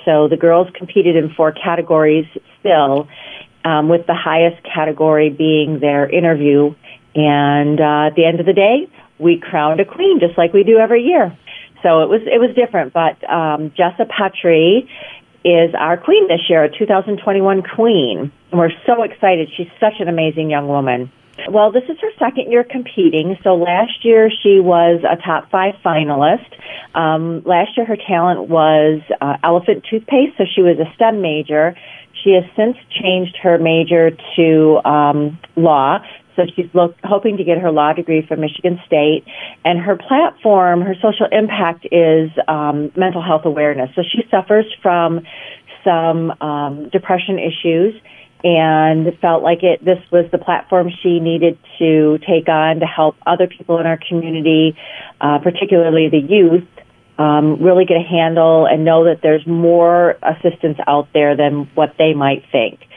So the girls competed in 4 categories still, with the highest category being their interview. And at the end of the day, we crowned a queen, just like we do every year. So it was different. But Jessa Petrie is our queen this year, a 2021 queen. And we're so excited. She's such an amazing young woman. Well, this is her second year competing. So last year she was a top 5 finalist. Last year her talent was elephant toothpaste, so she was a STEM major. She has since changed her major to law. So she's hoping to get her law degree from Michigan State. And her platform, her social impact is mental health awareness. So she suffers from some depression issues and felt like this was the platform she needed to take on to help other people in our community, particularly the youth, really get a handle and know that there's more assistance out there than what they might think.